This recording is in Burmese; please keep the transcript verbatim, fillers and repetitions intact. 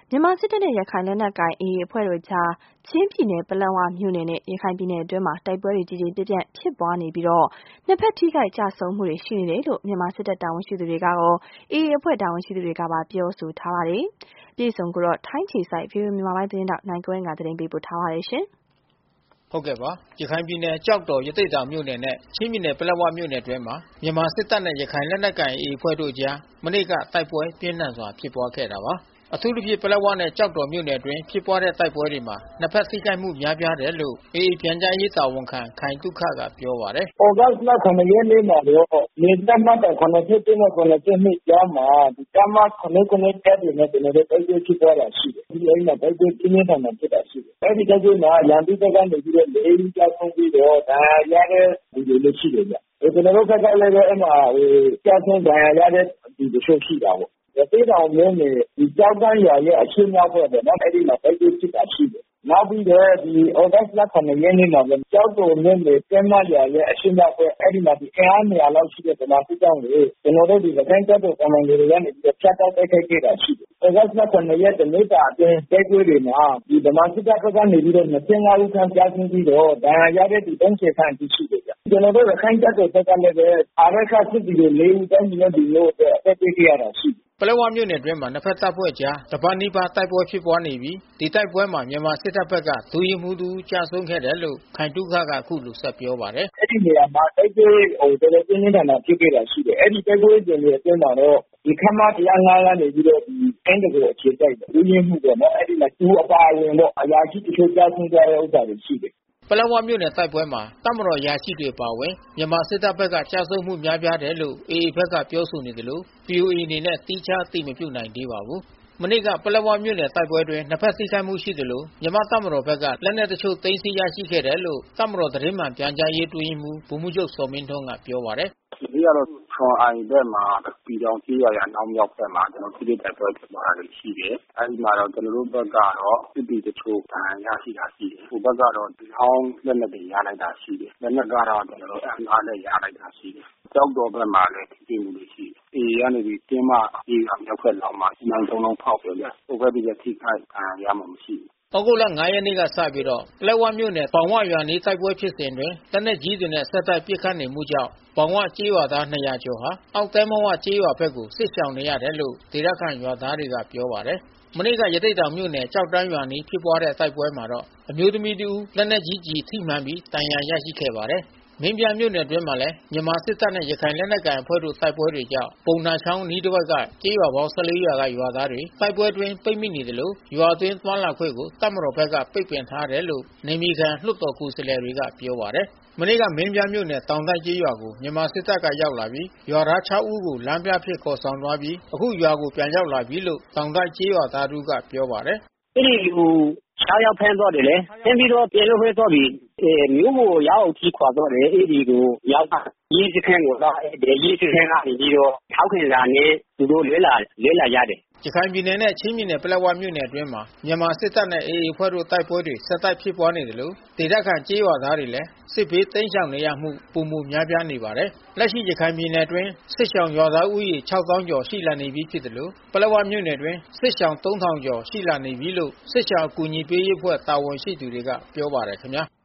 မြန်မာစစ်တပ်နဲ့ရခိုင်လက်နက်ကိုင် အေအေ အဖွဲ့တို့ကြား ချင်းပြည်နယ်ပလက်ဝမြို့နယ်နဲ့ရခိုင်ပြည်နယ်အတွင်းမှာတိုက်ပွဲတွေကြီးကြီးပြန့်ပြန့်ဖြစ်ပွားနေပြီးနှစ်ဖက်ထိခိုက်ကျဆုံးမှုတွေရှိနေတယ်လို့မြန်မာစစ်တပ်တာဝန်ရှိသူတွေကရော အေအေ အဖွဲ့တာဝန်ရှိသူတွေကပါပြောဆိုထားပါတယ်။ ပြည်စုံကိုထိုင်းခြေစိုက်ဗွီအိုအေမြန်မာပိုင်းသတင်းထောက်နိုင်ကွန်းကသတင်းပေးပို့ထားပါတယ်ရှင်။ဟုတ်ကဲ့ပါရခိုင်ပြည်နယ်ကျောက်တော်ရသေ့တောင်မြို့နယ်နဲ့ချင်းပြည်နယ်ပလက်ဝမြို့နယ်အတွင်းမှာမြန်မာစစ်တပ်နဲ့ရခိုင်လက်နက်ကိုင် အေအေ အဖွဲ့တို့အကြားမနေ့ကတိုက်ပွဲပြင်းထန်စွာဖြစ်ပွားခဲ့တာပါ။ အထူးသဖြင့်ပလက်ဝနဲ့ကျောက်တော်မြို့နယ်အတွင်းဖြစ်ပွားတဲ့တိုက်ပွဲတွေမှာနှစ်ဖက်ထိခိုက်မှုများပြားတယ်လို့ အေအေ ပြန်ကြားရေးတာဝန်ခံခိုင်သုခကပြောပါတယ်။ "သြဂုတ်လ ရက်နေ့မှာတော့နယ်စပ်မှတ်တိုင် နဲ့ ကြားမှာတပ်မ တပ်တွေနဲ့ကျွန်တော်တို့တိုက်ပွဲဖြစ်ပွားတာရှိတယ်။ အဲဒီမှာတိုက်ပွဲပြင်းပြင်းထန်ထန်ဖြစ်တာရှိတယ်။ အဲဒီတိုက်ပွဲမှာရန်သူဘက်ကနေပြီးတော့ ဦးကျဆုံးပြီးတော့ဒဏ်ရာရတဲ့သူတွေလည်းရှိတယ်ဗျ။ ကျွန်တော်တို့ဘက်ကလည်းအဲဒီမှာကျဆုံးဒဏ်ရာရတဲ့သူတချို့ရှိတာပေါ့။ ရသေ့တောင်မြို့နယ်ကျောက်တန်းရွာရဲ့အရှေ့မြောက်ဘက်ပေါ့နော်။ အဲဒီမှာတိုက်ပွဲဖြစ်တာရှိတယ်။ နောက်ပြီးတော့သြဂုတ်လ ရက်နေ့မှာလည်းကျောက်တော်မြို့နယ်တင်းမရွာရဲ့အရှေ့မြောက်ဘက်အဲဒီမှာအင်အား လောက်ရှိတဲ့ဗမာစစ်ကြောင်းကိုကျွန်တော်တို့ရခိုင့်တပ်တော်ကွန်မန်ဒိုတွေကနေပြီးတော့ဖြတ်တောက်တိုက်ခိုက်ခဲ့တာရှိတယ်။ သြဂုတ်လ ရက်တနေ့တာအတွင်းတိုက်ပွဲတွေမှာဗမာစစ်တပ်ဘက်ကနေပြီးတော့ ဦးခန့်ကျဆုံးပြီးတော့ဒဏ်ရာရတဲ့သူ ခန့်အထိရှိတယ်ဗျ။ ကျွန်တော်တို့ရခိုင့်တပ်တော်ဘက်ကလည်းအာရက္ခစစ်သည်တွေ ဦးတိုင်းပြည်နဲ့လူမျိုးအတွက်အသက်ပေးခဲ့ရတာရှိတယ် " ပလက်ဝမြို့နယ်အတွင်းမှာနှစ်ဖက်တပ်ဖွဲ့အကြားတပတ်နီးပါးတိုက်ပွဲဖြစ်ပွားနေပြီး ဒီတိုက်ပွဲမှာမြန်မာစစ်တပ်ဘက်က ဒုရဲမှူးတဦးကျဆုံးခဲ့တယ်လို့ ခိုင်သုခကအခုလိုဆက်ပြောပါတယ်။ "အဲဒီနေရာမှာတိုက်ပွဲတော်တော်ပြင်းပြင်းထန်ထန်ဖြစ်ခဲ့တာရှိတယ်။ အဲဒီတိုက်ပွဲစဉ်တွေအတွင်းမှာတော့ခမရ ကနေပြီးတော့အင်းတကော်အခြေစိုက်ဒုရဲမှူးပေါ့နော်။ အဲဒီမှာသူအပါအဝင်ပေါ့အရာရှိတချို့ကျဆုံးသွားတဲ့ဥစ္စာတွေရှိတယ်" ပလက်ဝမြို့နယ်တိုက်ပွဲမှာတပ်မတော်အရာရှိတွေအပါအဝင်မြန်မာစစ်တပ်ဘက်ကကျဆုံးမှုများပြားတယ်လို့ အေအေ ဘက်ကပြောဆိုနေသလို ဗွီအိုအေအနေနဲ့သီးခြားအတည်မပြုနိုင်သေးပါဘူး။ မနေ့ကပလက်ဝမြို့နယ်တိုက်ပွဲအတွင်းနှစ်ဖက်ထိခိုက်မှုရှိသလိုမြန်မာ့တပ်မတော်ဘက်ကလက်နက်တချို့သိမ်းဆီးရရှိခဲ့တယ်လို့တပ်မတော်သတင်းမှန်ပြန်ကြားရေးအတွင်းရေးမှူးဗိုလ်မှူးချုပ်ဇော်မင်းထွန်းကပြောပါတယ်။ "ဒီနေ့ကတော့ခွန်အိုင်ဘက်မှာပီတောင်ကျေးရွာရဲ့အနောက်မြောက်ဘက်မှာကျွန်တော်တို့ထိတွေ့တိုက်ပွဲဖြစ်ပွားတာတွေရှိတယ်။ အဲဒီမှာတော့ကျွန်တော်တို့ဘက်ကတော့စစ်သည်တချို့ဒဏ်ရာရရှိတာရှိတယ်။ ဟိုဘက်ကတော့လောင်းလက်နက်တွေရလိုက်တာရှိတယ်။ လက်နက်ကတော့ကျွန်တော်တို့ M ၅ နဲ့ရလိုက်တာရှိတယ်။ ကျောက်တော်ဘက်မှာလည်းထိတွေ့မှုတွေရှိတယ်။ အေအေကနေပြီးတင်းမကျေးရွာမြောက်ဘက်လောက်မှာမိုင်း လုံးဖောက်တယ်ဗျ။ ဟိုဘက်ဒီဘက်ထိခိုက်ဒဏ်ရာရမှုမရှိဘူး" သြဂုတ်လ ရက်နေ့ကစပြီးပလက်ဝမြို့နယ်ဘောင်ဝရွာအနီးတိုက်ပွဲဖြစ်စဉ်အတွင်းလက်နက်ကြီးတွေနဲ့ဆက်တိုက်ပစ်ခတ်နေမှုကြောင့် ဘောင်ဝကျေးရွာသား ကျော်ဟာ အောက်သဲမဝကျေးရွာဘက်ကိုစစ်ရှောင်နေရတယ်လို့ဒေသခံရွာသားတွေကပြောပါတယ်။ မနေ့ကရသေ့တောင်မြို့နယ်ကျောက်တန်းရွာအနီးဖြစ်ပွားတဲ့တိုက်ပွဲမှာတော့အမျိုးသမီးတဦးလက်နက်ကြီးကျည်ထိမှန်ပြီးဒဏ်ရာရရှိခဲ့ပါတယ်။ မင်းပြားမြို့နယ်အတွင်းမှာလည်းမြန်မာစစ်တပ်နဲ့ရခိုင်လက်နက်ကိုင်အဖွဲ့တို့တိုက်ပွဲတွေကြောင့် ပုံသာချောင်းအနီးတဝိုက်ကကျေးရွာပေါင်း ရွာကရွာသားတွေတိုက်ပွဲအတွင်းပိတ်မိနေသလို ရွာအတွင်းသွားလာခွင့်ကိုတပ်မတော်ဘက်ကပိတ်ပင်ထားတယ်လို့နယ်မြေခံလွှတ်တော်ကိုယ်စားလှယ်တွေကပြောပါတယ်။ မနေ့ကမင်းပြားမြို့နယ်တောင်တိုက်ကျေးရွာကိုမြန်မာစစ်တပ်ကရောက်လာပြီးရွာသား ဦးကိုလမ်းပြအဖြစ်ခေါ်ဆောင်သွားပြီးအခုရွာကိုပြန်ရောက်လာပြီလို့တောင်တိုက်ကျေးရွာသားတဦးကပြောပါတယ်။ "အဲဒီလူ ယောက်ဖမ်းသွားတယ်လေ။ ဖမ်းပြီးတော့ပြန်လွှတ်ပေးသွားပြီ။ မြို့ပေါ်ရောက်တဲ့အထိခေါ်သွားတယ်။ အဲဒီကိုရောက်မှရဲစခန်းကိုသွားတယ်။ ရဲစခန်းကနေပြီးတော့ထောက်ခံစာနဲ့သူတို့လွတ်လာကြတယ်" ရခိုင်ပြည်နယ်နဲ့ချင်းပြည်နယ်ပလက်ဝမြို့နယ်အတွင်းမှာမြန်မာစစ်တပ်နဲ့အေအေအဖွဲ့တို့တိုက်ပွဲတွေဆက်တိုက်ဖြစ်ပွားနေသလိုဒေသခံကျေးရွာသားတွေလဲ စစ်ဘေးတိမ်းရှောင်နေရမှုပိုမိုများပြားနေပါတယ်။ လက်ရှိရခိုင်ပြည်နယ်အတွင်းစစ်ရှောင်ရွာသားဦးရေ ခြောက်သောင်းကျော်ရှိလာနေပြီးဖြစ်သလို ပလက်ဝမြို့နယ်အတွင်းစစ်ရှောင် သုံးထောင်ကျော်ရှိလာနေပြီလို့စစ်ရှောင်အကူညီပေးရေးအဖွဲ့တာဝန်ရှိသူတွေကပြောပါတယ်ခင်ဗျာ။